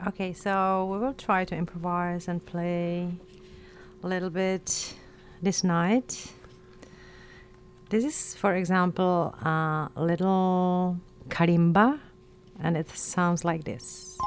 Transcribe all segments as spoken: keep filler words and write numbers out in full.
Okay, so we will try to improvise and play a little bit this night. This is, for example, a little kalimba, and it sounds like this.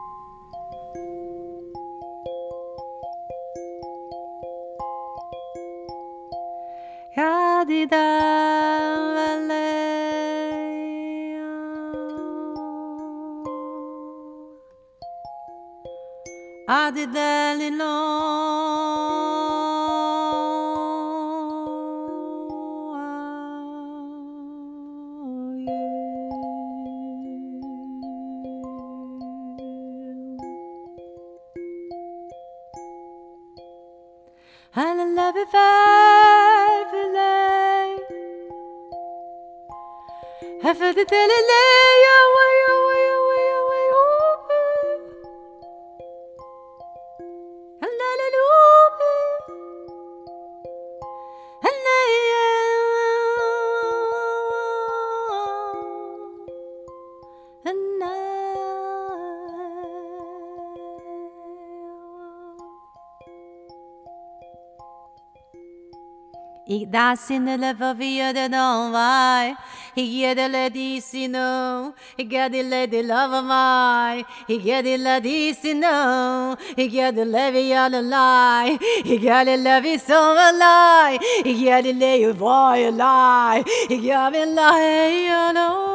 Ik das in de leve via de don vai. Ik get de ledicino. Ik get de lady love mai. Ik get de ledicino. Ik get de levy on the lie. Ik get de levy so lie. Ik get de lay boy lie. Ik get de lie you know.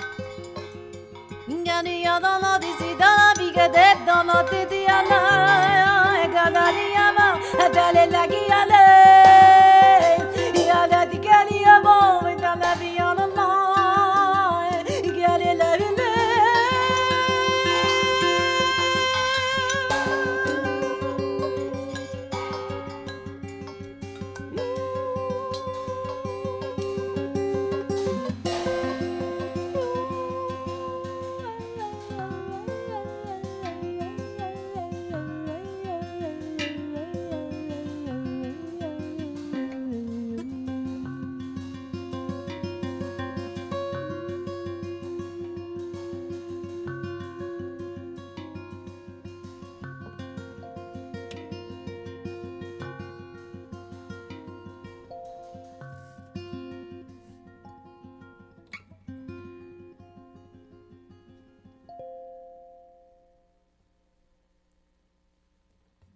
Dans la vie, dans la vie, dans la vie,